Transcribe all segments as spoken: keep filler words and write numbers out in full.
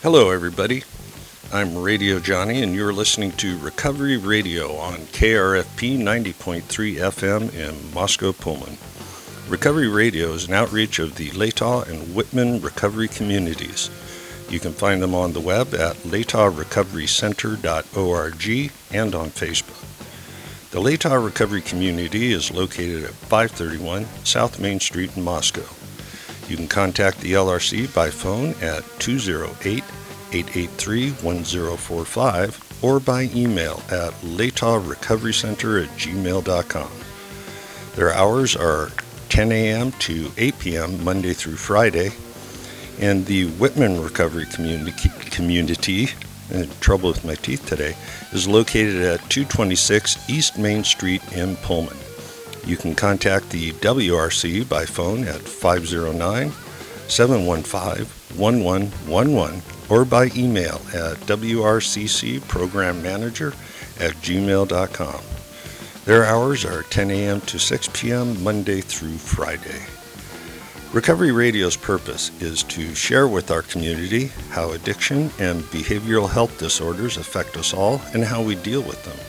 Hello, everybody. I'm Radio Johnny, and you're listening to Recovery Radio on K R F P ninety point three F M in Moscow, Poland. Recovery Radio is an outreach of the Latah and Whitman recovery communities. You can find them on the web at latah recovery center dot org and on Facebook. The Latah Recovery Community is located at five thirty-one South Main Street in Moscow. You can contact the L R C by phone at two oh eight, eight eight three, one oh four five or by email at latah recovery center at gmail dot com. Their hours are ten a.m. to eight p.m. Monday through Friday, and the Whitman Recovery Community, community in trouble with my teeth today, is located at two twenty-six East Main Street in Pullman. You can contact the W R C by phone at five oh nine, seven one five, one one one one or by email at w r c c program manager at gmail dot com. Their hours are ten a.m. to six p.m. Monday through Friday. Recovery Radio's purpose is to share with our community how addiction and behavioral health disorders affect us all and how we deal with them.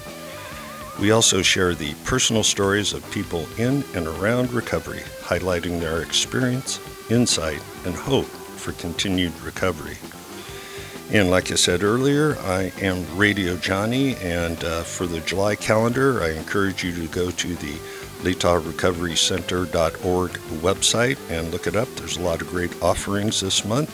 We also share the personal stories of people in and around recovery, highlighting their experience, insight, and hope for continued recovery. And like I said earlier, I am Radio Johnny, and uh, for the July calendar, I encourage you to go to the latah recovery center dot org website and look it up. There's a lot of great offerings this month.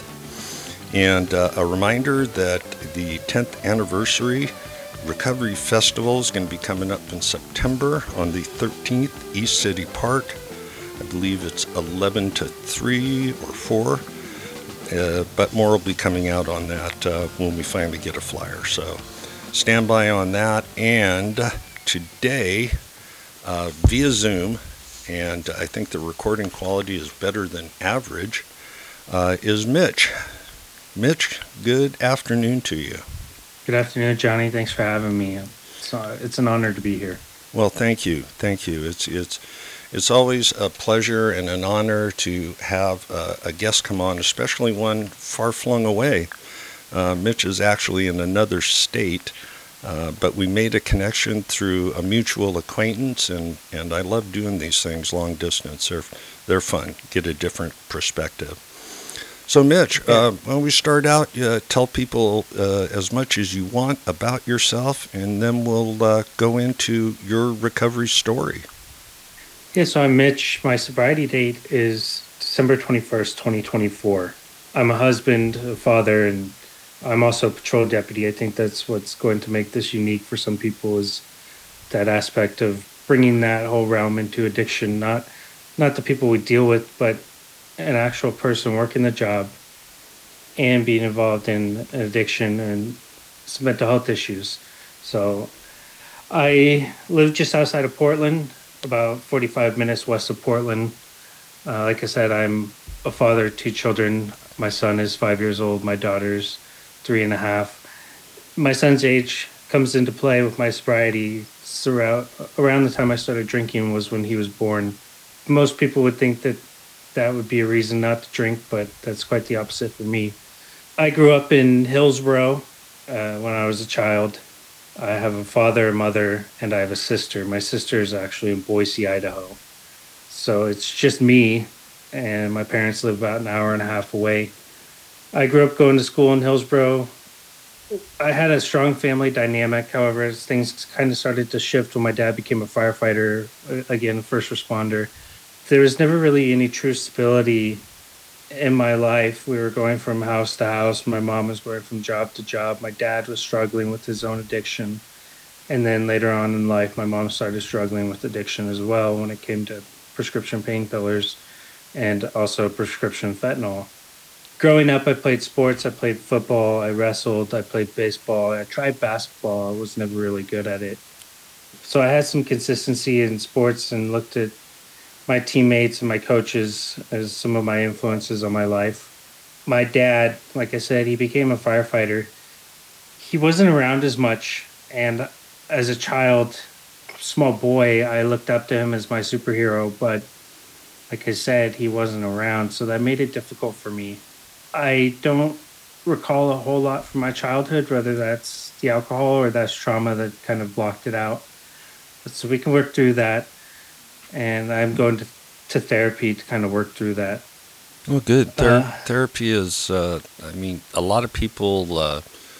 And uh, a reminder that the tenth anniversary Recovery Festival is going to be coming up in September on the thirteenth, East City Park. I believe it's eleven to three or four, uh, but more will be coming out on that uh, when we finally get a flyer. So stand by on that. And today, uh, via Zoom, and I think the recording quality is better than average, uh, is Mitch. Mitch, good afternoon to you. Good afternoon, Johnny. Thanks for having me. It's, uh, it's an honor to be here. Well, thank you. Thank you. It's it's it's always a pleasure and an honor to have uh, a guest come on, especially one far flung away. Uh, Mitch is actually in another state, uh, but we made a connection through a mutual acquaintance, and, and I love doing these things long distance. They're, they're fun. Get a different perspective. So, Mitch, uh, when we start out, uh, tell people uh, as much as you want about yourself, and then we'll uh, go into your recovery story. Yeah, so I'm Mitch. My sobriety date is December twenty-first, twenty twenty-four. I'm a husband, a father, and I'm also a patrol deputy. I think that's what's going to make this unique for some people, is that aspect of bringing that whole realm into addiction. Not, not the people we deal with, but an actual person working the job and being involved in addiction and some mental health issues. So I live just outside of Portland, about forty-five minutes west of Portland. Uh, like I said, I'm a father of two children. My son is five years old. My daughter's three and a half. My son's age comes into play with my sobriety. Around, around the time I started drinking was when he was born. Most people would think that that would be a reason not to drink, but that's quite the opposite for me. I grew up in Hillsboro uh, when I was a child. I have a father, a mother, and I have a sister. My sister is actually in Boise, Idaho. So it's just me, and my parents live about an hour and a half away. I grew up going to school in Hillsboro. I had a strong family dynamic. However, as things kind of started to shift when my dad became a firefighter, again, first responder, there was never really any true stability in my life. We were going from house to house. My mom was going from job to job. My dad was struggling with his own addiction. And then later on in life, my mom started struggling with addiction as well when it came to prescription painkillers and also prescription fentanyl. Growing up, I played sports. I played football. I wrestled. I played baseball. I tried basketball. I was never really good at it. So I had some consistency in sports and looked at my teammates and my coaches as some of my influences on my life. My dad, like I said, he became a firefighter. He wasn't around as much, and as a child, small boy, I looked up to him as my superhero, but like I said, he wasn't around, so that made it difficult for me. I don't recall a whole lot from my childhood, whether that's the alcohol or that's trauma that kind of blocked it out. So we can work through that, and I'm going to to therapy to kind of work through that. Well, good. Ther- Uh, therapy is, uh, I mean, a lot of people uh,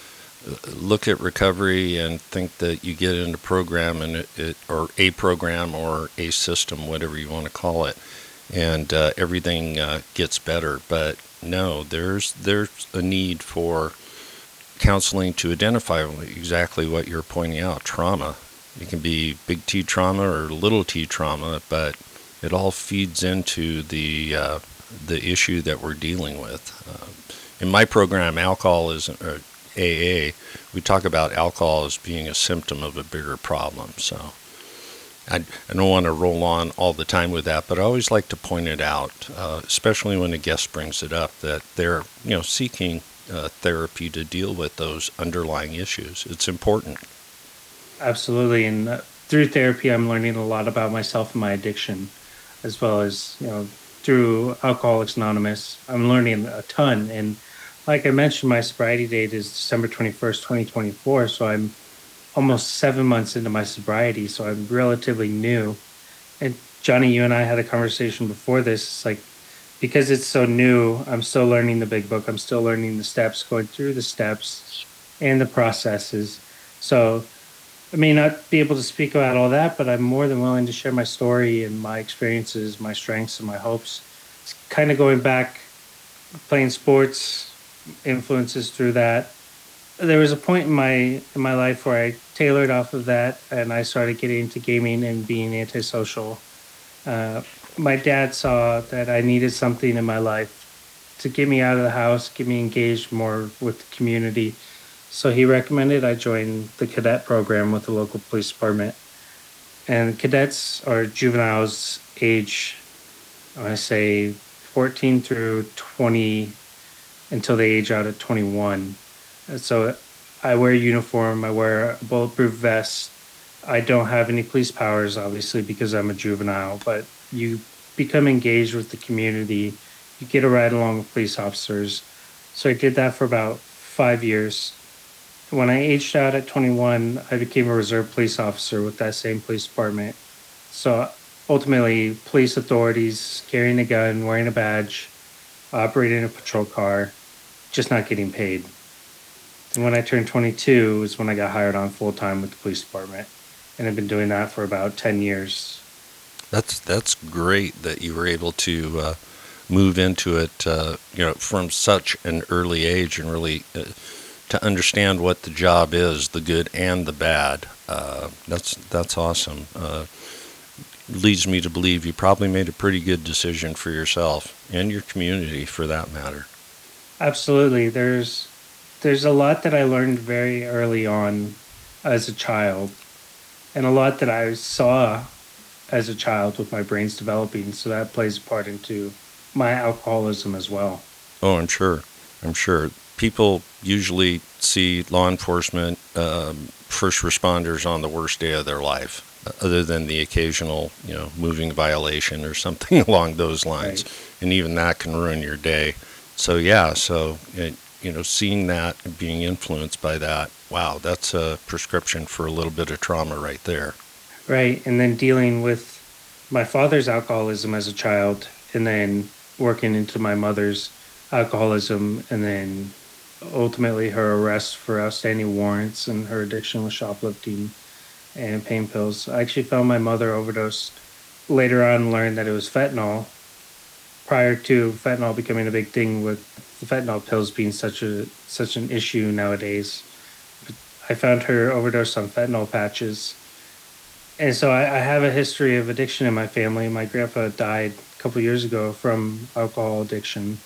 look at recovery and think that you get into program and it, it or a program or a system, whatever you want to call it, and uh, everything uh, gets better. But no, there's there's a need for counseling to identify exactly what you're pointing out, trauma. It can be big T trauma or little t trauma, but it all feeds into the uh, the issue that we're dealing with. Uh, in my program, alcoholism, or A A, we talk about alcohol as being a symptom of a bigger problem. So I, I don't want to roll on all the time with that, but I always like to point it out, uh, especially when a guest brings it up, that they're you know seeking uh, therapy to deal with those underlying issues. It's important. Absolutely, and uh, through therapy, I'm learning a lot about myself and my addiction, as well as you know through Alcoholics Anonymous. I'm learning a ton, and like I mentioned, my sobriety date is December twenty-first, twenty twenty-four. So I'm almost seven months into my sobriety, so I'm relatively new. And Johnny, you and I had a conversation before this. It's like because it's so new, I'm still learning the big book. I'm still learning the steps, going through the steps and the processes. So I may not be able to speak about all that, but I'm more than willing to share my story and my experiences, my strengths, and my hopes. It's kind of going back, playing sports, influences through that. There was a point in my in my life where I tailored off of that, and I started getting into gaming and being antisocial. Uh, my dad saw that I needed something in my life to get me out of the house, get me engaged more with the community. So he recommended I join the cadet program with the local police department. And cadets are juveniles age, I want to say fourteen through twenty until they age out at twenty-one. And so I wear a uniform, I wear a bulletproof vest. I don't have any police powers, obviously, because I'm a juvenile, but you become engaged with the community. You get a ride along with police officers. So I did that for about five years. When I aged out at twenty-one, I became a reserve police officer with that same police department. So ultimately, police authorities carrying a gun, wearing a badge, operating a patrol car, just not getting paid. And when I turned twenty-two is when I got hired on full time with the police department. And I've been doing that for about ten years. That's that's great that you were able to uh, move into it, uh, you know, from such an early age and really uh, to understand what the job is, the good and the bad. Uh, that's that's awesome. Uh, leads me to believe you probably made a pretty good decision for yourself and your community, for that matter. Absolutely. There's there's a lot that I learned very early on as a child, and a lot that I saw as a child with my brains developing. So that plays a part into my alcoholism as well. Oh, I'm sure. I'm sure. People usually see law enforcement, um, first responders on the worst day of their life, other than the occasional, you know, moving violation or something along those lines. Right. And even that can ruin your day. So, yeah, so, it, you know, seeing that and being influenced by that, wow, that's a prescription for a little bit of trauma right there. Right. And then dealing with my father's alcoholism as a child, and then working into my mother's alcoholism, and then ultimately her arrest for outstanding warrants and her addiction with shoplifting and pain pills. I actually found my mother overdosed. Later on, learned that it was fentanyl. Prior to fentanyl becoming a big thing, with the fentanyl pills being such a such an issue nowadays, I found her overdosed on fentanyl patches. And so I, I have a history of addiction in my family. My grandpa died a couple years ago from alcohol addiction.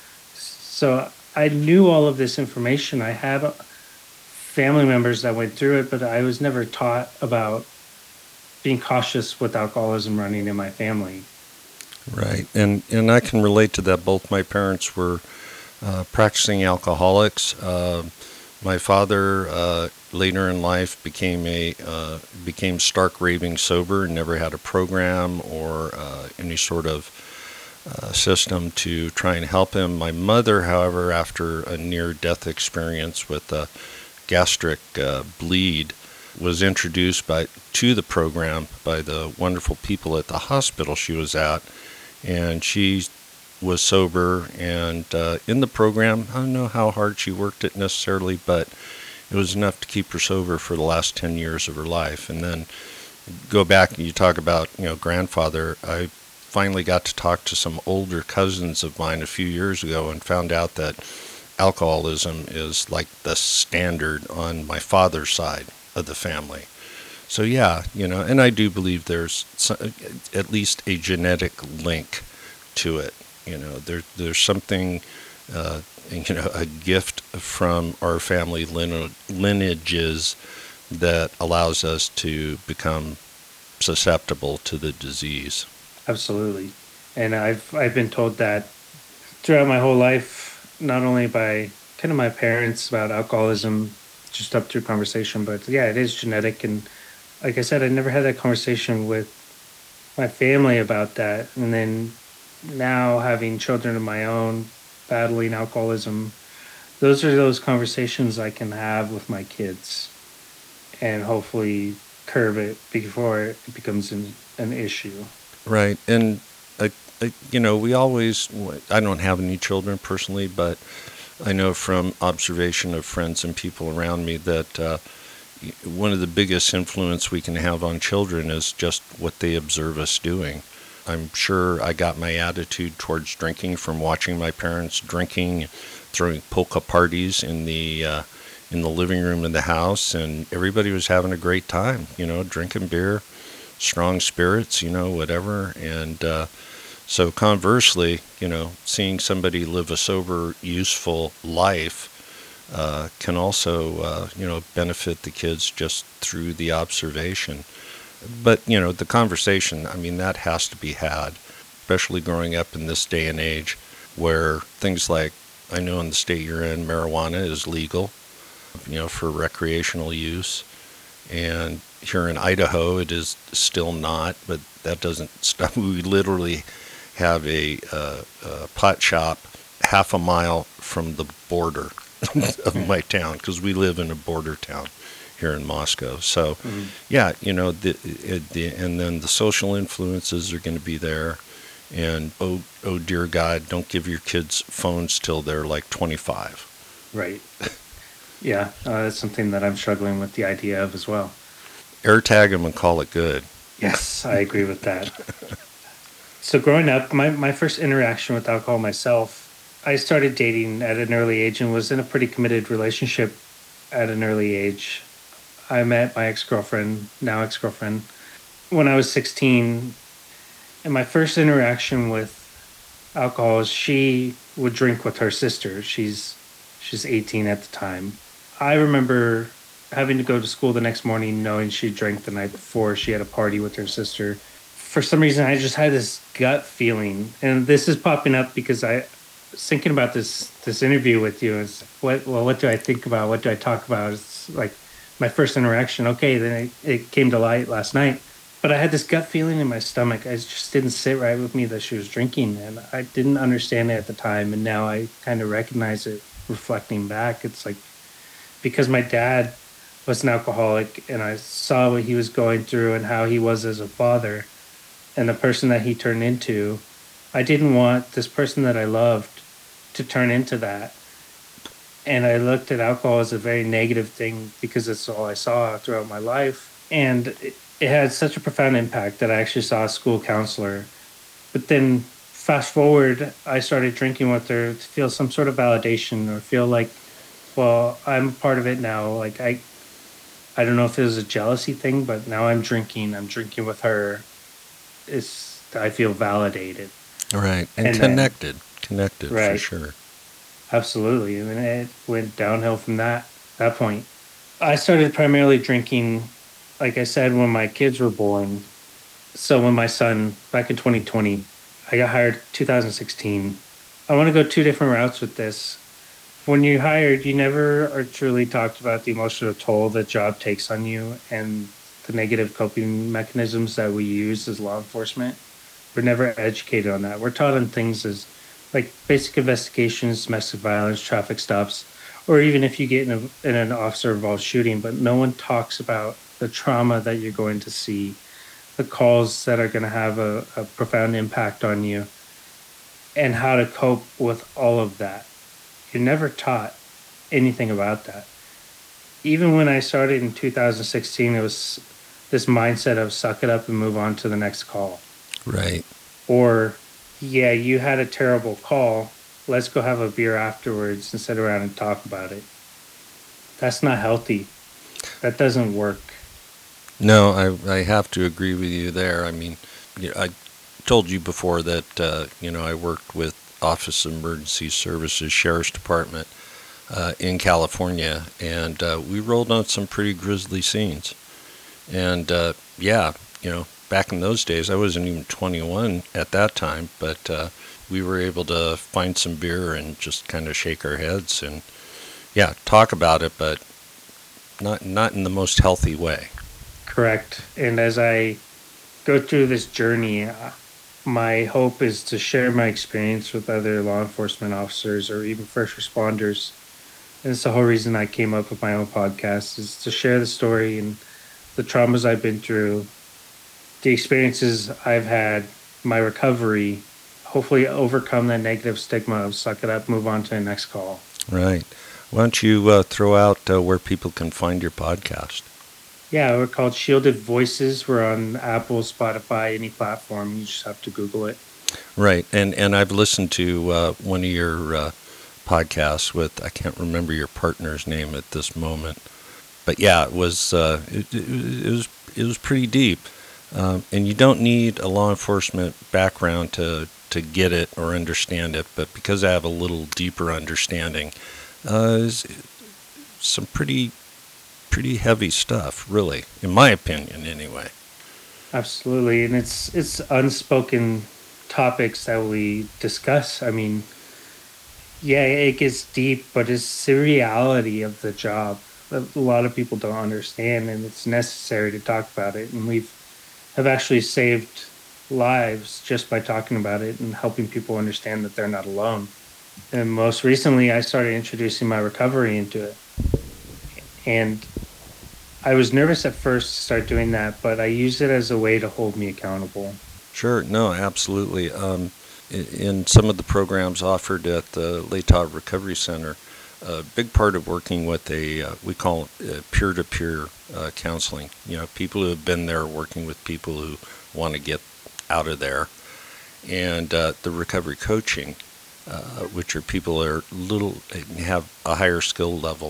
So I knew all of this information. I had family members that went through it, but I was never taught about being cautious with alcoholism running in my family. Right. And, and I can relate to that. Both my parents were uh, practicing alcoholics. Uh, my father, uh, later in life, became a uh, became stark raving sober and never had a program or uh, any sort of uh, system to try and help him. My mother, however, after a near-death experience with a gastric uh, bleed, was introduced by to the program by the wonderful people at the hospital she was at, and she was sober and uh, in the program. I don't know how hard she worked it necessarily, but it was enough to keep her sober for the last ten years of her life. And then go back and you talk about, you know, grandfather. I finally got to talk to some older cousins of mine a few years ago and found out that alcoholism is like the standard on my father's side of the family. So yeah, you know, and I do believe there's some, at least a genetic link to it. You know, there there's something, uh, you know, a gift from our family lineages that allows us to become susceptible to the disease. Absolutely. And I've I've been told that throughout my whole life, not only by kind of my parents about alcoholism, just up through conversation, but yeah, it is genetic. And like I said, I never had that conversation with my family about that. And then now having children of my own battling alcoholism, those are those conversations I can have with my kids and hopefully curb it before it becomes an, an issue. Right. And, uh, uh, you know, we always, I don't have any children personally, but I know from observation of friends and people around me that uh, one of the biggest influence we can have on children is just what they observe us doing. I'm sure I got my attitude towards drinking from watching my parents drinking, throwing polka parties in the uh, in the living room of the house, and everybody was having a great time, you know, drinking beer, strong spirits, you know, whatever. And uh, so conversely, you know, seeing somebody live a sober, useful life uh, can also, uh, you know, benefit the kids just through the observation. But, you know, the conversation, I mean, that has to be had, especially growing up in this day and age where things like, I know in the state you're in, marijuana is legal, you know, for recreational use. And here in Idaho, it is still not, but that doesn't stop. We literally have a, uh, a pot shop half a mile from the border of my town because we live in a border town here in Moscow. So, mm-hmm. yeah, you know, the, the and then the social influences are going to be there. And, oh, oh, dear God, don't give your kids phones till they're like twenty-five. Right. Yeah, uh, that's something that I'm struggling with the idea of as well. AirTag them and call it good. Yes, I agree with that. So growing up, my, my first interaction with alcohol myself, I started dating at an early age and was in a pretty committed relationship at an early age. I met my ex-girlfriend, now ex-girlfriend, when I was sixteen. And my first interaction with alcohol is she would drink with her sister. She's she's eighteen at the time. I remember having to go to school the next morning knowing she drank the night before. She had a party with her sister. For some reason, I just had this gut feeling. And this is popping up because I was thinking about this this interview with you. Is what well, what do I think about? What do I talk about? It's like my first interaction. Okay, then it, it came to light last night. But I had this gut feeling in my stomach. It just didn't sit right with me that she was drinking. And I didn't understand it at the time. And now I kind of recognize it reflecting back. It's like because my dad was an alcoholic and I saw what he was going through and how he was as a father and the person that he turned into, I didn't want this person that I loved to turn into that. And I looked at alcohol as a very negative thing because it's all I saw throughout my life. And it, it had such a profound impact that I actually saw a school counselor. But then fast forward, I started drinking with her to feel some sort of validation or feel like, well, I'm part of it now. Like I, I don't know if it was a jealousy thing, but now I'm drinking. I'm drinking with her. It's I feel validated. Right, and, and connected, then, connected right, for sure. Absolutely. I mean, it went downhill from that that point. I started primarily drinking, like I said, when my kids were born. So when my son, back in twenty twenty, I got hired two thousand sixteen. I want to go two different routes with this. When you're hired, you never are truly talked about the emotional toll the job takes on you and the negative coping mechanisms that we use as law enforcement. We're never educated on that. We're taught on things as like basic investigations, domestic violence, traffic stops, or even if you get in, a, in an officer involved shooting, but no one talks about the trauma that you're going to see, the calls that are going to have a, a profound impact on you, and how to cope with all of that. You're never taught anything about that. Even when I started in two thousand sixteen, it was this mindset of suck it up and move on to the next call. Right. Or, yeah, you had a terrible call. Let's go have a beer afterwards and sit around and talk about it. That's not healthy. That doesn't work. No, I, I have to agree with you there. I mean, you know, I told you before that, uh, you know, I worked with Office of Emergency Services Sheriff's Department uh, in California, and uh, we rolled on some pretty grisly scenes. And, uh, yeah, you know, back in those days, I wasn't even twenty-one at that time, but uh, we were able to find some beer and just kind of shake our heads and, yeah, talk about it, but not not in the most healthy way. Correct. And as I go through this journey, uh, my hope is to share my experience with other law enforcement officers or even first responders. And it's the whole reason I came up with my own podcast, is to share the story and the traumas I've been through, the experiences I've had, my recovery, hopefully overcome that negative stigma of suck it up, move on to the next call. Right. Why don't you uh, throw out uh, where people can find your podcast? Yeah, we're called Shielded Voices. We're on Apple, Spotify, any platform. You just have to Google it. Right. And and I've listened to uh, one of your uh, podcasts with, I can't remember your partner's name at this moment. But yeah, it was uh, it, it, it was it was pretty deep. Um, and you don't need a law enforcement background to, to get it or understand it. But because I have a little deeper understanding, uh, it's some pretty pretty heavy stuff, really, in my opinion, anyway. Absolutely, and it's it's unspoken topics that we discuss. I mean, yeah, it gets deep, but it's the reality of the job that a lot of people don't understand, and it's necessary to talk about it. And we've have actually saved lives just by talking about it and helping people understand that they're not alone. And most recently, I started introducing my recovery into it, and I was nervous at first to start doing that, but I used it as a way to hold me accountable. Sure, no, absolutely. Um, in some of the programs offered at the Latah Recovery Center, a big part of working with a, uh, we call it uh, peer-to-peer uh, counseling. You know, people who have been there working with people who want to get out of there. And uh, the recovery coaching, uh, which are people that are little, have a higher skill level.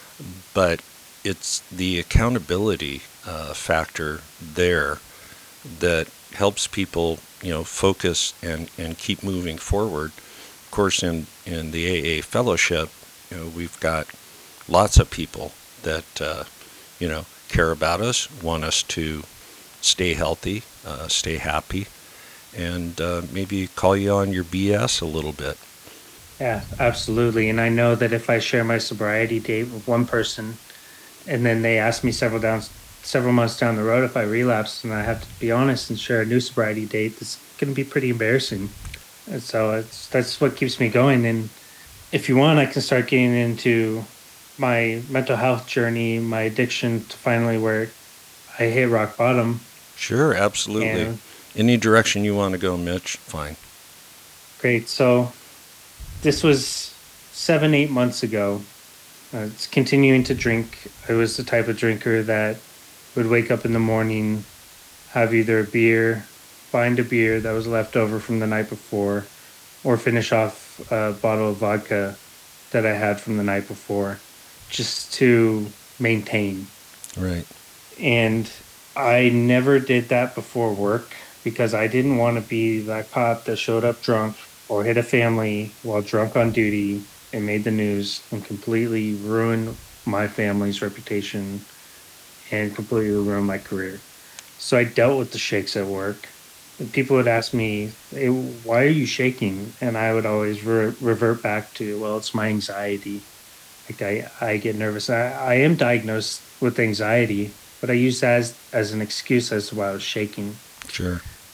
But it's the accountability uh, factor there that helps people, you know, focus and, and keep moving forward. Of course, in, in the A A fellowship, you know, we've got lots of people that, uh, you know, care about us, want us to stay healthy, uh, stay happy, and uh, maybe call you on your B S a little bit. Yeah, absolutely. And I know that if I share my sobriety date with one person, and then they ask me several down, several months down the road if I relapse, and I have to be honest and share a new sobriety date, it's going to be pretty embarrassing. And so it's, that's what keeps me going. And if you want, I can start getting into my mental health journey, my addiction to finally where I hit rock bottom. Sure, absolutely. And any direction you want to go, Mitch, fine. Great. So this was seven, eight months ago. Uh, it's continuing to drink. I was the type of drinker that would wake up in the morning, have either a beer, find a beer that was left over from the night before, or finish off a bottle of vodka that I had from the night before, just to maintain. Right. And I never did that before work because I didn't want to be that cop that showed up drunk or hit a family while drunk on duty and made the news and completely ruined my family's reputation and completely ruined my career. So I dealt with the shakes at work. And people would ask me, hey, why are you shaking? And I would always re- revert back to, well, it's my anxiety. Like I, I get nervous. I, I am diagnosed with anxiety, but I use that as, as an excuse as to why I was shaking. Sure.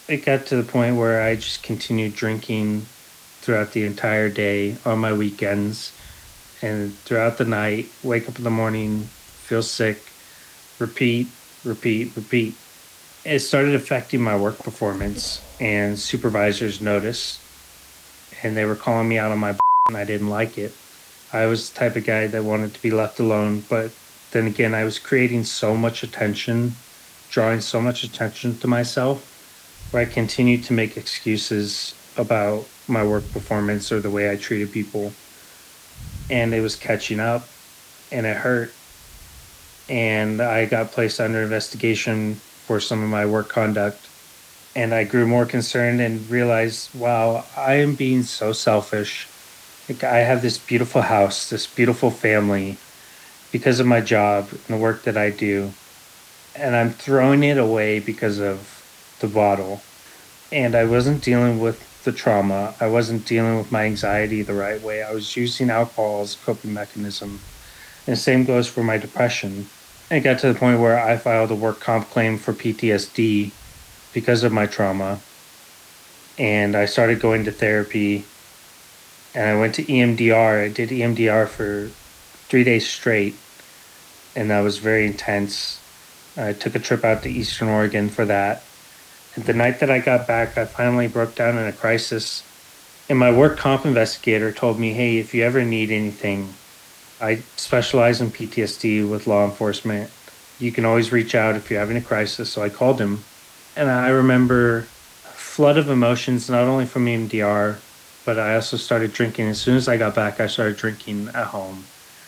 it got to the point where I just continued drinking throughout the entire day on my weekends and throughout the night, wake up in the morning, feel sick, repeat, repeat, repeat. It started affecting my work performance, and supervisors noticed, and they were calling me out on my and I didn't like it. I was the type of guy that wanted to be left alone, but then again, I was creating so much attention, drawing so much attention to myself, where I continued to make excuses about my work performance or the way I treated people. And it was catching up, and it hurt. And I got placed under investigation for some of my work conduct. And I grew more concerned and realized, wow, I am being so selfish. Like, I have this beautiful house, this beautiful family because of my job and the work that I do. And I'm throwing it away because of the bottle. And I wasn't dealing with the trauma. I wasn't dealing with my anxiety the right way. I was using alcohol as a coping mechanism. And the same goes for my depression. It got to the point where I filed a work comp claim for P T S D because of my trauma. And I started going to therapy. And I went to E M D R. I did E M D R for three days straight. And that was very intense. I took a trip out to Eastern Oregon for that. And the night that I got back, I finally broke down in a crisis. And my work comp investigator told me, hey, if you ever need anything, I specialize in P T S D with law enforcement. You can always reach out if you're having a crisis. So I called him. And I remember a flood of emotions, not only from E M D R, but I also started drinking. As soon as I got back, I started drinking at home.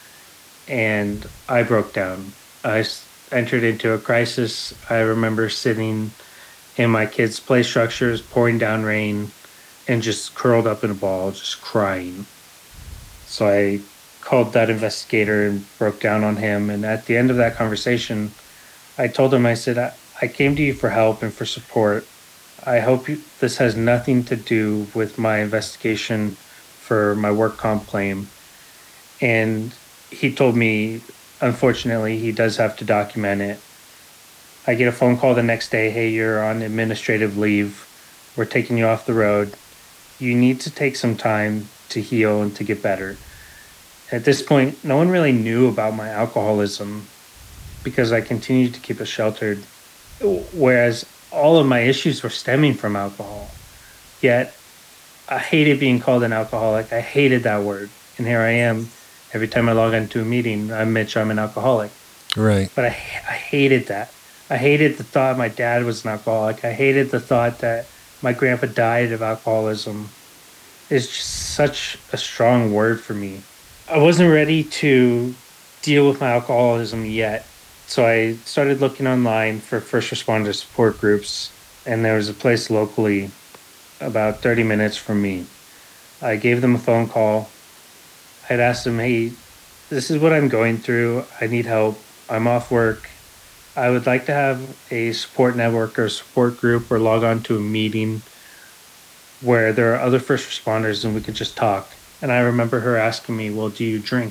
And I broke down. I entered into a crisis. I remember sitting in my kids' play structures, pouring down rain, and just curled up in a ball, just crying. So I called that investigator and broke down on him. And at the end of that conversation, I told him, I said, I, I came to you for help and for support. I hope you, this has nothing to do with my investigation for my work comp claim. And he told me, unfortunately, he does have to document it. I get a phone call the next day. Hey, you're on administrative leave. We're taking you off the road. You need to take some time to heal and to get better. At this point, no one really knew about my alcoholism because I continued to keep it sheltered, whereas all of my issues were stemming from alcohol. Yet, I hated being called an alcoholic. I hated that word. And here I am. Every time I log into a meeting, I'm Mitch, I'm an alcoholic. Right. But I, I hated that. I hated the thought my dad was an alcoholic. I hated the thought that my grandpa died of alcoholism. It's just such a strong word for me. I wasn't ready to deal with my alcoholism yet. So I started looking online for first responder support groups, and there was a place locally about thirty minutes from me. I gave them a phone call. I'd asked them, hey, this is what I'm going through. I need help. I'm off work. I would like to have a support network or support group or log on to a meeting where there are other first responders and we could just talk. And I remember her asking me, well, do you drink?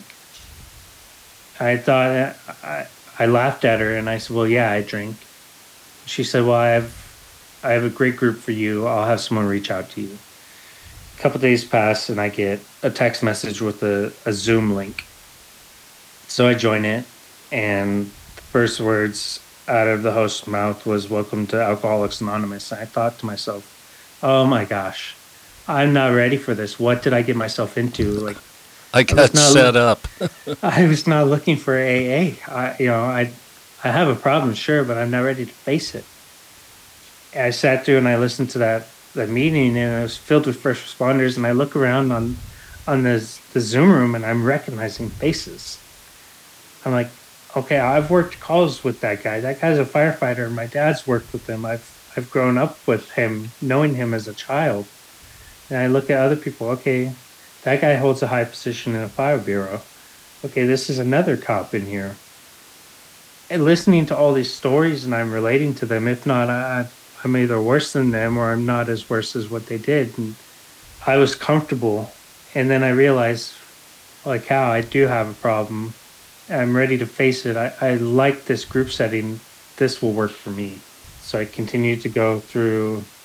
I thought, I, I laughed at her and I said, well, yeah, I drink. She said, well, I have, I have a great group for you. I'll have someone reach out to you. A couple days pass and I get a text message with a, a Zoom link. So I join it, and the first words out of the host's mouth was, welcome to Alcoholics Anonymous. And I thought to myself, oh my gosh, I'm not ready for this. What did I get myself into? Like, I got I set lo- up. I was not looking for A A. I, you know, I, I have a problem, sure, but I'm not ready to face it. I sat through and I listened to that, that meeting, and it was filled with first responders. And I look around on, on the the Zoom room, and I'm recognizing faces. I'm like, okay, I've worked calls with that guy. That guy's a firefighter. My dad's worked with him. I've I've grown up with him, knowing him as a child. And I look at other people. Okay, that guy holds a high position in a fire bureau. Okay, this is another cop in here. And listening to all these stories, and I'm relating to them. If not, I, I'm either worse than them or I'm not as worse as what they did. And I was comfortable. And then I realized, like, how I do have a problem. I'm ready to face it. I, I like this group setting. This will work for me. So I continued to go through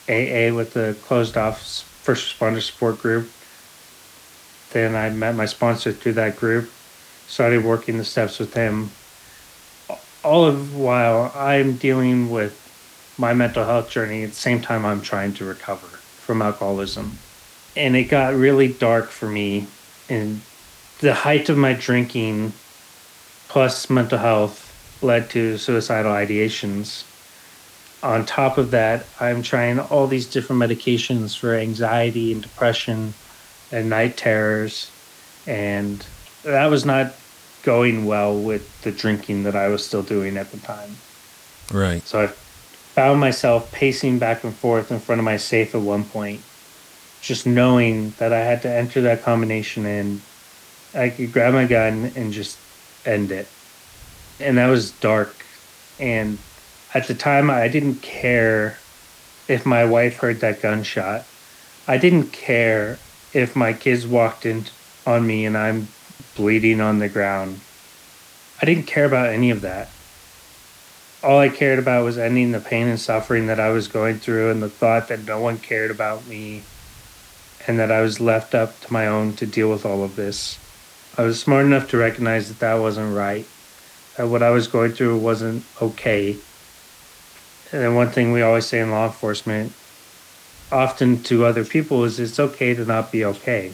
A A with the closed off first responder support group. Then I met my sponsor through that group, started working the steps with him. All of while I'm dealing with my mental health journey at the same time I'm trying to recover from alcoholism. And it got really dark for me. And the height of my drinking plus mental health led to suicidal ideations. On top of that, I'm trying all these different medications for anxiety and depression and night terrors. And that was not going well with the drinking that I was still doing at the time. Right. So I found myself pacing back and forth in front of my safe at one point, just knowing that I had to enter that combination and I could grab my gun and just end it. And that was dark. And at the time, I didn't care if my wife heard that gunshot. I didn't care if my kids walked in on me and I'm bleeding on the ground. I didn't care about any of that. All I cared about was ending the pain and suffering that I was going through and the thought that no one cared about me and that I was left up to my own to deal with all of this. I was smart enough to recognize that that wasn't right, that what I was going through wasn't okay. And then one thing we always say in law enforcement, often to other people, is it's okay to not be okay.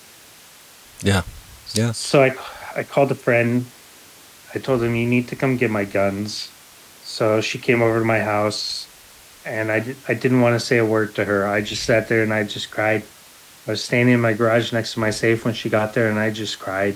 Yeah. Yeah. So I, I called a friend. I told him, you need to come get my guns. So she came over to my house, and I, di- I didn't want to say a word to her. I just sat there and I just cried. I was standing in my garage next to my safe when she got there, and I just cried.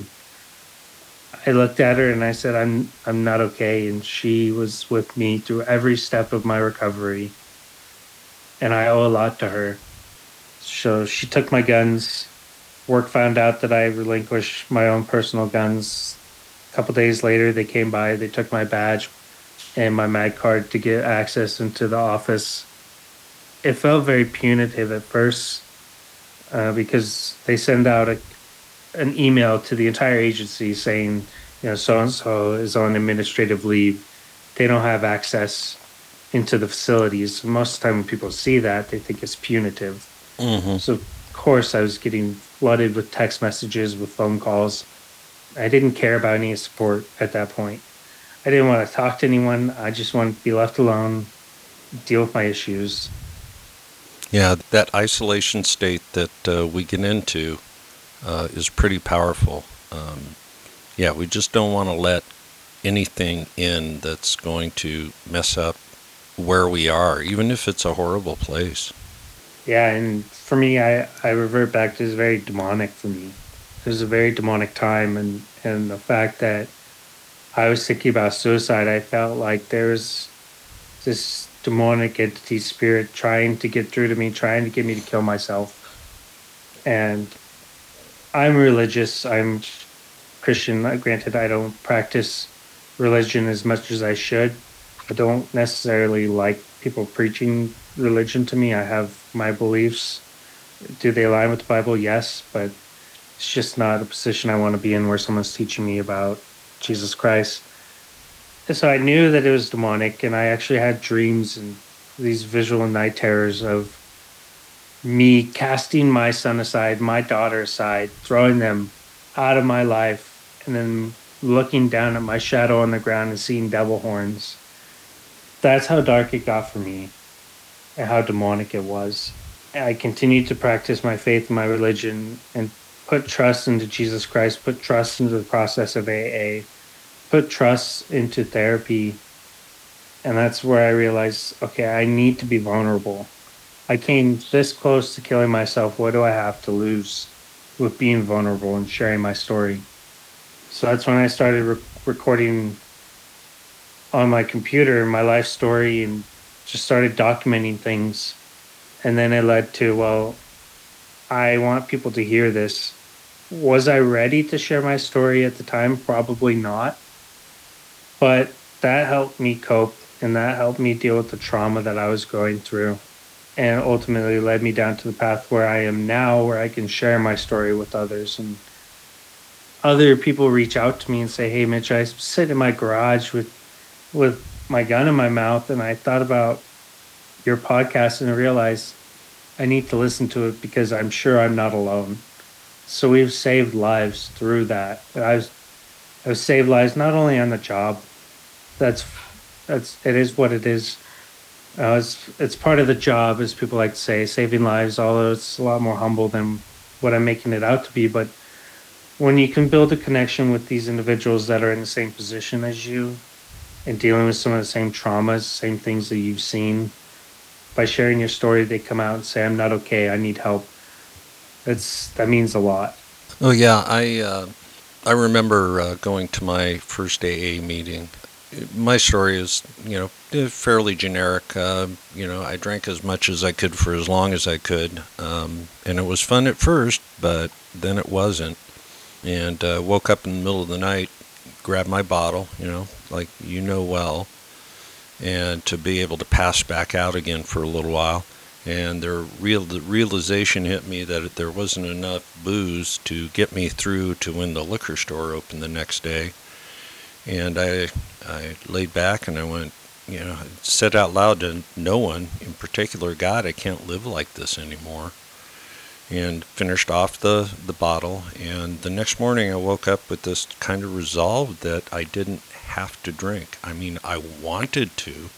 I looked at her and I said, I'm I'm not okay. And she was with me through every step of my recovery. And I owe a lot to her. So she took my guns. Work found out that I relinquished my own personal guns. A couple days later, they came by. They took my badge and my mag card to get access into the office. It felt very punitive at first uh, because they send out a an email to the entire agency saying, you know, so-and-so is on administrative leave. They don't have access into the facilities. Most of the time when people see that, they think it's punitive. Mm-hmm. So, of course, I was getting flooded with text messages, with phone calls. I didn't care about any support at that point. I didn't want to talk to anyone. I just wanted to be left alone, deal with my issues. Yeah, that isolation state that uh, we get into Uh, is pretty powerful. Um, yeah, we just don't want to let anything in that's going to mess up where we are, even if it's a horrible place. Yeah, and for me, I, I revert back to it's very demonic for me. It was a very demonic time, and, and the fact that I was thinking about suicide, I felt like there was this demonic entity spirit trying to get through to me, trying to get me to kill myself. And I'm religious. I'm Christian. Granted, I don't practice religion as much as I should. I don't necessarily like people preaching religion to me. I have my beliefs. Do they align with the Bible? Yes, but it's just not a position I want to be in where someone's teaching me about Jesus Christ. And so I knew that it was demonic, and I actually had dreams and these visual night terrors of me casting my son aside, my daughter aside, throwing them out of my life, and then looking down at my shadow on the ground and seeing devil horns. That's how dark it got for me and how demonic it was. I continued to practice my faith and my religion and put trust into Jesus Christ, put trust into the process of A A, put trust into therapy. And that's where I realized, okay, I need to be vulnerable. I came this close to killing myself. What do I have to lose with being vulnerable and sharing my story? So that's when I started re- recording on my computer my life story and just started documenting things. And then it led to, well, I want people to hear this. Was I ready to share my story at the time? Probably not. But that helped me cope, and that helped me deal with the trauma that I was going through, and ultimately led me down to the path where I am now, where I can share my story with others. And other people reach out to me and say, hey, Mitch, I sit in my garage with with my gun in my mouth, and I thought about your podcast and realized I need to listen to it because I'm sure I'm not alone. So we've saved lives through that. I've I've saved lives not only on the job. That's that's it is what it is. Uh, it's it's part of the job, as people like to say, saving lives. Although it's a lot more humble than what I'm making it out to be. But when you can build a connection with these individuals that are in the same position as you and dealing with some of the same traumas, same things that you've seen, by sharing your story, they come out and say, "I'm not okay. I need help." That's that means a lot. Oh yeah, I uh, I remember uh, going to my first A A meeting. My story is, you know, eh, fairly generic. Uh, you know, I drank as much as I could for as long as I could, um, and it was fun at first, but then it wasn't. And uh, woke up in the middle of the night, grabbed my bottle, you know, like you know well, and to be able to pass back out again for a little while. And the real the realization hit me that there wasn't enough booze to get me through to when the liquor store opened the next day. And I I laid back and I went, you know, said out loud to no one, in particular, "God, I can't live like this anymore." And finished off the, the bottle. And the next morning I woke up with this kind of resolve that I didn't have to drink. I mean, I wanted to,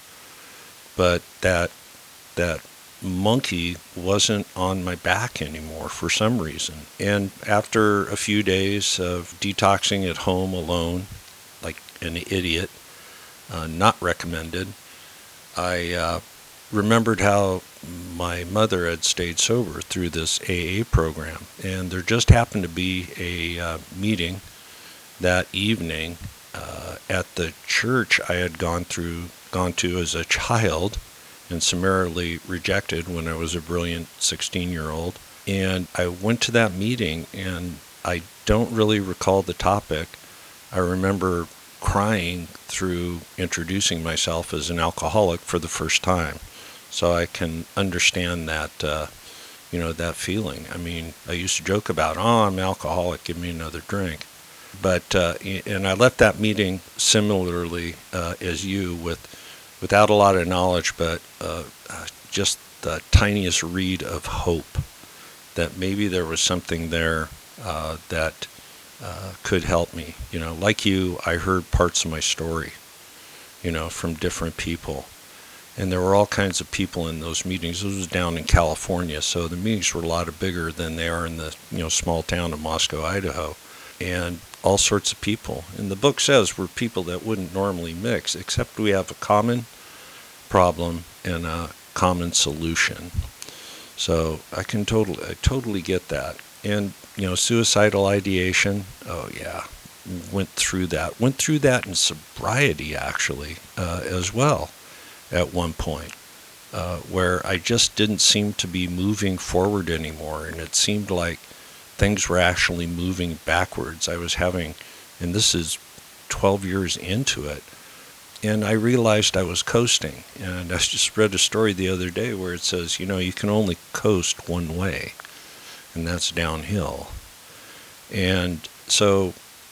but that that monkey wasn't on my back anymore for some reason. And after a few days of detoxing at home alone, like an idiot, uh, not recommended, I uh, remembered how my mother had stayed sober through this A A program. And there just happened to be a uh, meeting that evening uh, at the church I had gone through, gone to as a child, and summarily rejected when I was a brilliant sixteen-year-old. And I went to that meeting, and I don't really recall the topic. I remember crying through introducing myself as an alcoholic for the first time. So I can understand that, uh, you know, that feeling. I mean, I used to joke about, "Oh, I'm alcoholic, give me another drink." But, uh, and I left that meeting similarly uh, as you, with without a lot of knowledge, but uh, uh, just the tiniest reed of hope that maybe there was something there uh, that uh, could help me. You know, like you, I heard parts of my story, you know, from different people. And there were all kinds of people in those meetings. This was down in California, so the meetings were a lot bigger than they are in the, you know, small town of Moscow, Idaho. And all sorts of people. And the book says we're people that wouldn't normally mix, except we have a common problem and a common solution. So I can totally, I totally get that. And, you know, suicidal ideation, oh yeah, went through that. Went through that in sobriety, actually, uh, as well, at one point, uh, where I just didn't seem to be moving forward anymore. And it seemed like things were actually moving backwards. I was having, and this is twelve years into it, and I realized I was coasting. And I just read a story the other day where it says, you know, you can only coast one way, and that's downhill. And so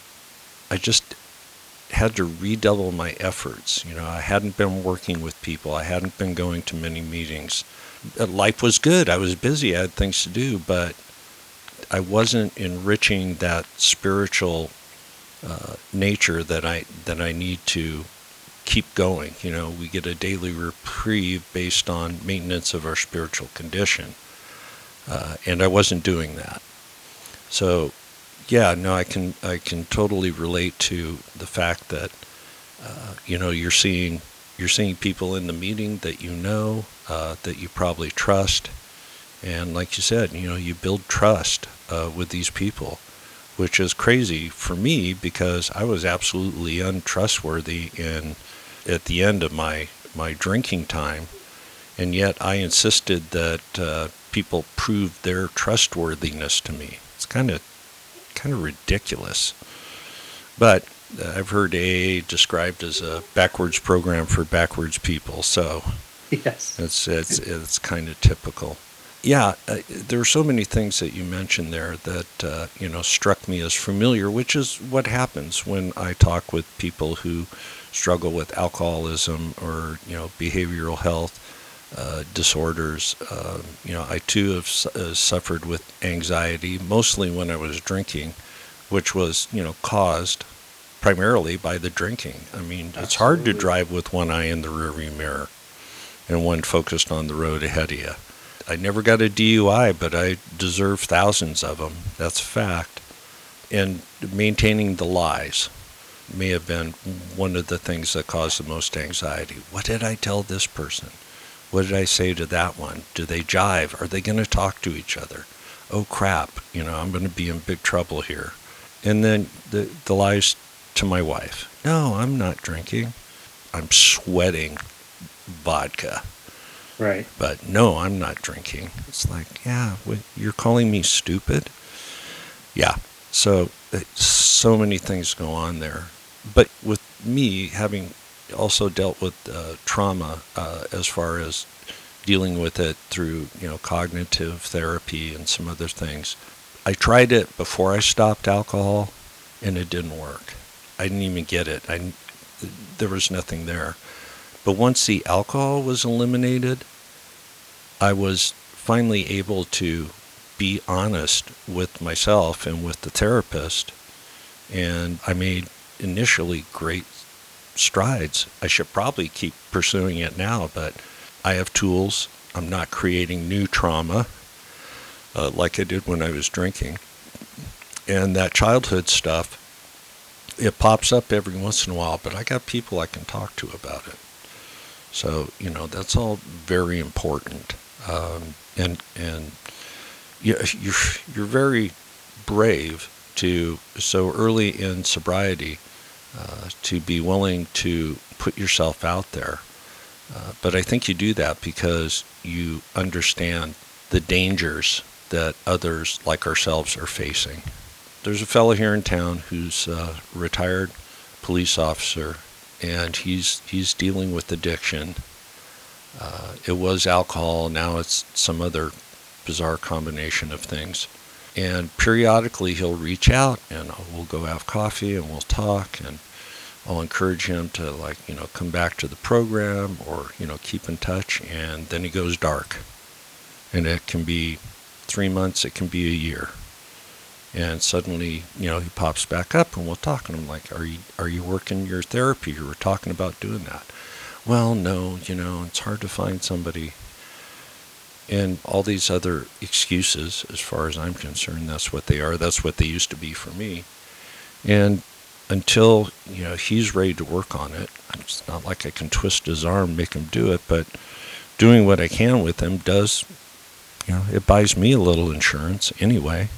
I just had to redouble my efforts. You know, I hadn't been working with people. I hadn't been going to many meetings. Life was good. I was busy. I had things to do, but I wasn't enriching that spiritual uh, nature that I that I need to keep going. You know, we get a daily reprieve based on maintenance of our spiritual condition, uh, and I wasn't doing that. So, yeah, no, I can I can totally relate to the fact that uh, you know you're seeing you're seeing people in the meeting that you know uh, that you probably trust. And like you said, you know, you build trust uh, with these people, which is crazy for me because I was absolutely untrustworthy in at the end of my, my drinking time. And yet I insisted that uh, people prove their trustworthiness to me. It's kind of kind of ridiculous. But uh, I've heard A A described as a backwards program for backwards people. So Yes. it's, it's, it's kind of typical. Yeah, uh, there are so many things that you mentioned there that, uh, you know, struck me as familiar, which is what happens when I talk with people who struggle with alcoholism or, you know, behavioral health. uh, disorders. Uh, you know, I too have su- uh, suffered with anxiety, mostly when I was drinking, which was, you know, caused primarily by the drinking. I mean, Absolutely. It's hard to drive with one eye in the rearview mirror and one focused on the road ahead of you. I never got a D U I, but I deserve thousands of them. That's a fact. And maintaining the lies may have been one of the things that caused the most anxiety. What did I tell this person? What did I say to that one? Do they jive? Are they going to talk to each other? Oh, crap. You know, I'm going to be in big trouble here. And then the, the lies to my wife. No, I'm not drinking. I'm sweating vodka. Right. But no, I'm not drinking. It's like, yeah, what, you're calling me stupid? Yeah. So, so many things go on there. But with me having also dealt with uh, trauma uh, as far as dealing with it through, you know, cognitive therapy and some other things, I tried it before I stopped alcohol, and it didn't work. I didn't even get it. I, there was nothing there. But once the alcohol was eliminated, I was finally able to be honest with myself and with the therapist, and I made initially great strides. I should probably keep pursuing it now, but I have tools. I'm not creating new trauma uh, like I did when I was drinking. And that childhood stuff, it pops up every once in a while, but I got people I can talk to about it. So, you know, that's all very important. Um, and and you, you're, you're very brave to, so early in sobriety, uh, to be willing to put yourself out there. Uh, but I think you do that because you understand the dangers that others like ourselves are facing. There's a fellow here in town who's a retired police officer, and he's he's dealing with addiction. Uh, it was alcohol, now it's some other bizarre combination of things. And periodically he'll reach out, and we'll go have coffee and we'll talk, and I'll encourage him to, like, you know, come back to the program or, you know, keep in touch. And then he goes dark, and it can be three months, it can be a year. And suddenly, you know, he pops back up and we'll talk. And I'm like, are you, are you working your therapy? You were talking about doing that. Well, no, you know, it's hard to find somebody. And all these other excuses, as far as I'm concerned, that's what they are. That's what they used to be for me. And until, you know, he's ready to work on it, it's not like I can twist his arm, make him do it, but doing what I can with him does, you know, it buys me a little insurance anyway.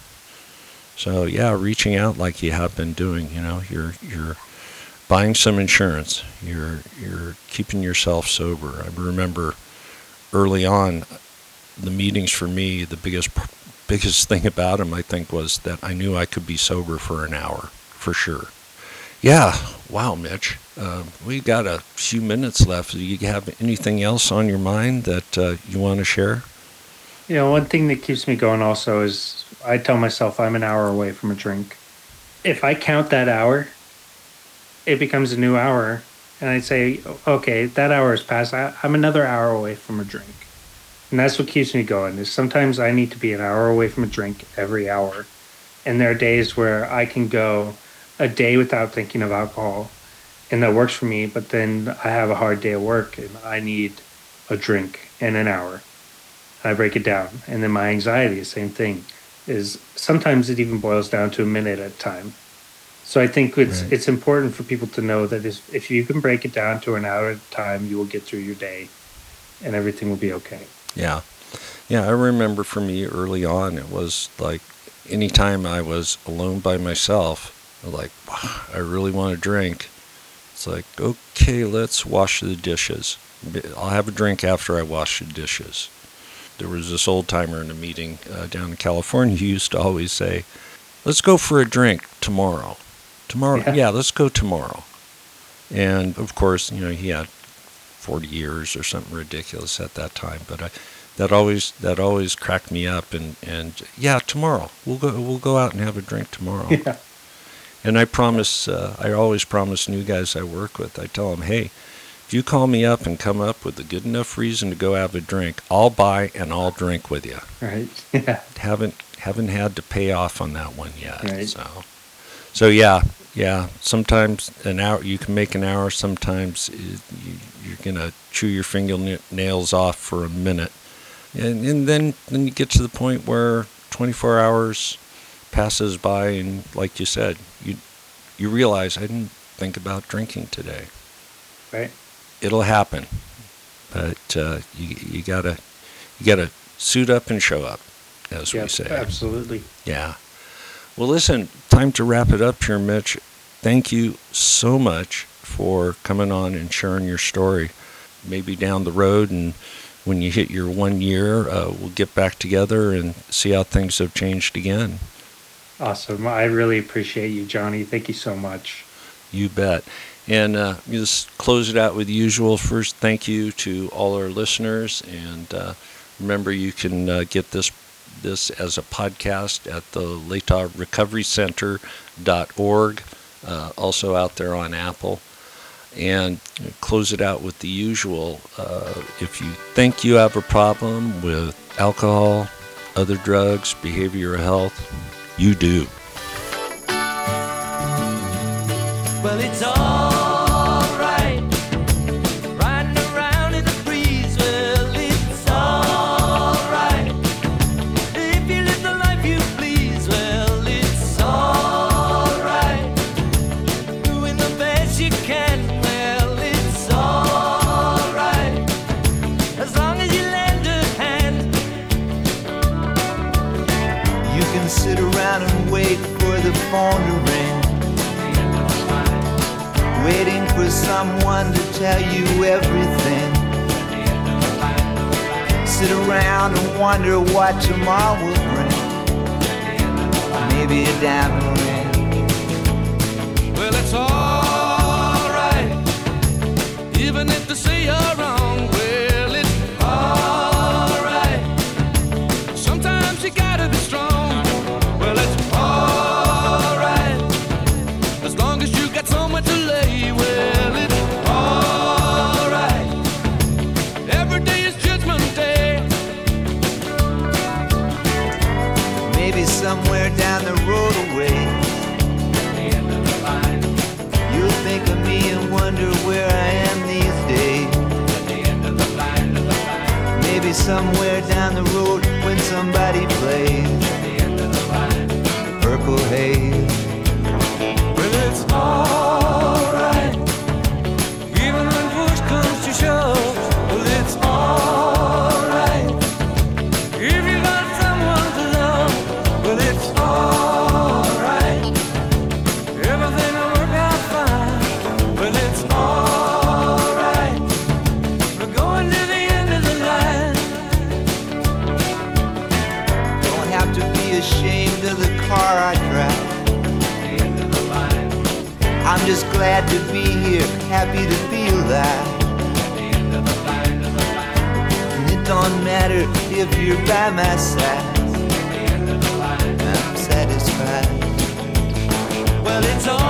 So yeah, reaching out like you have been doing, you know, you're you're buying some insurance. You're you're keeping yourself sober. I remember early on, the meetings for me, the biggest biggest thing about them, I think, was that I knew I could be sober for an hour, for sure. Yeah, wow, Mitch. Uh, we got a few minutes left. Do you have anything else on your mind that uh, you want to share? You know, one thing that keeps me going also is I tell myself I'm an hour away from a drink. If I count that hour, it becomes a new hour. And I say, okay, that hour is past. I, I'm another hour away from a drink. And that's what keeps me going, is sometimes I need to be an hour away from a drink every hour. And there are days where I can go a day without thinking of alcohol, and that works for me. But then I have a hard day at work, and I need a drink in an hour. I break it down. And then my anxiety, the same thing, is sometimes it even boils down to a minute at a time. So I think it's right. it's important for people to know that if, if you can break it down to an hour at a time, you will get through your day, and everything will be okay. Yeah. Yeah, I remember for me early on, it was like anytime I was alone by myself, like, wow, I really want to drink. It's like, okay, let's wash the dishes. I'll have a drink after I wash the dishes. There was this old timer in a meeting uh, down in California who used to always say, let's go for a drink tomorrow. Tomorrow, yeah. yeah, let's go tomorrow. And of course, you know, he had forty years or something ridiculous at that time, but I, that always that always cracked me up. And, and yeah, tomorrow we'll go we'll go out and have a drink tomorrow. Yeah. And I promise, uh, I always promise new guys I work with. I tell them, hey, If you call me up and come up with a good enough reason to go have a drink, I'll buy and I'll drink with you. Right. Yeah. Haven't haven't had to pay off on that one yet. Right. So, so yeah, yeah. Sometimes an hour you can make an hour. Sometimes it, you, you're gonna chew your fingernails off for a minute, and and then then you get to the point where twenty-four hours passes by, and like you said, you you realize I didn't think about drinking today. Right. It'll happen, but uh, you you gotta you gotta suit up and show up, as Yeah, we say. absolutely. Yeah. Well, listen, time to wrap it up here, Mitch. Thank you so much for coming on and sharing your story. Maybe down the road, and when you hit your one year, uh, we'll get back together and see how things have changed again. Awesome. I really appreciate you, Johnny. Thank you so much. You bet. And uh, just close it out with the usual. First, thank you to all our listeners. And uh, remember, you can uh, get this this as a podcast at the Latah Recovery Center dot org, uh, also out there on Apple. And close it out with the usual. Uh, if you think you have a problem with alcohol, other drugs, behavioral health, you do. Well, it's all right, riding around in the breeze. Well, it's all right, if you live the life you please. Well, it's all right, doing the best you can. Well, it's all right, as long as you lend a hand. You can sit around and wait for the phone to ring, waiting for someone to tell you everything. Sit around and wonder what tomorrow will bring. Maybe a diamond ring. Well, it's all right, even if they say you're wrong. Well, it's all right, sometimes you gotta be strong. Well, it's all right, as long as you got someone to lay. Well, it's all right, every day is Judgment Day. Maybe somewhere down the road away, you'll think of me and wonder where I am these days. Maybe somewhere down the road when somebody plays Purple Haze. Well, it's all right, even when push comes to shove. Well, it's all right, if you got someone to love. Well, it's all right, everything will work out fine. Well, it's all right, we're going to the end of the line. Don't have to be ashamed of the car I drive. I'm just glad to be here, happy to be alive. And it don't matter if you're by my side, I'm satisfied. Well, it's all